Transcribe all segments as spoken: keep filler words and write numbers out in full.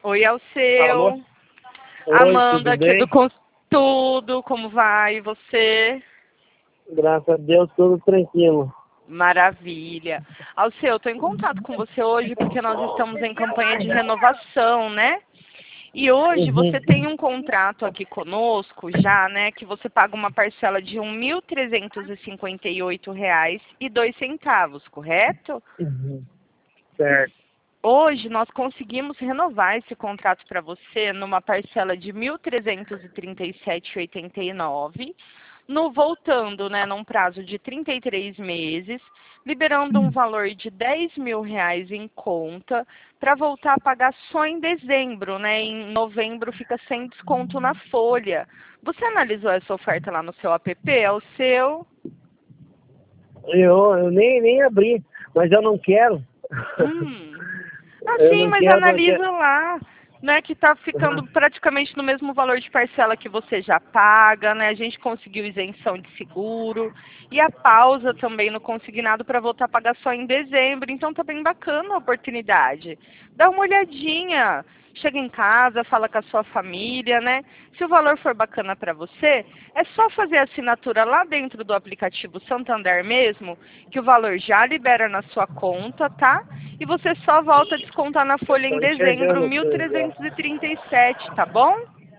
Oi, Alô? Alceu. Oi, Amanda tudo aqui bem? do Cons- Tudo, como vai? E você? Graças a Deus, tudo tranquilo. Maravilha. Alceu, eu estou em contato com você hoje porque nós estamos em campanha de renovação, né? E hoje Uhum. você tem um contrato aqui conosco já, né? Que você paga uma parcela de um mil trezentos e cinquenta e oito reais e dois centavos, correto? Uhum. Certo. Hoje nós conseguimos renovar esse contrato para você numa parcela de mil trezentos e trinta e sete reais e oitenta e nove centavos, no voltando, né, num prazo de trinta e três meses, liberando um valor de dez mil reais em conta para voltar a pagar só em dezembro, né? Em novembro fica sem desconto na folha. Você analisou essa oferta lá no seu app? É o seu? Eu, eu nem, nem abri, mas eu não quero. Hum. Ah, Eu sim, não mas quero porque... analisa lá, né, que está ficando praticamente no mesmo valor de parcela que você já paga, né? A gente conseguiu isenção de seguro e a pausa também no consignado para voltar a pagar só em dezembro. Então tá bem bacana a oportunidade. Dá uma olhadinha, chega em casa, fala com a sua família, né? Se o valor for bacana para você, é só fazer a assinatura lá dentro do aplicativo Santander mesmo, que o valor já libera na sua conta, tá? E você só volta a descontar na folha em Estou dezembro enxergando mil tudo já. trezentos e trinta e sete, tá bom?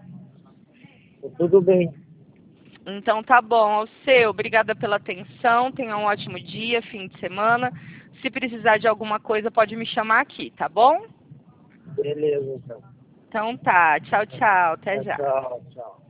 Tudo bem. Então tá bom, seu, obrigada pela atenção, tenha um ótimo dia, fim de semana. Se precisar de alguma coisa, pode me chamar aqui, tá bom? Beleza, então. Então tá, tchau, tchau, até já. Tchau, tchau.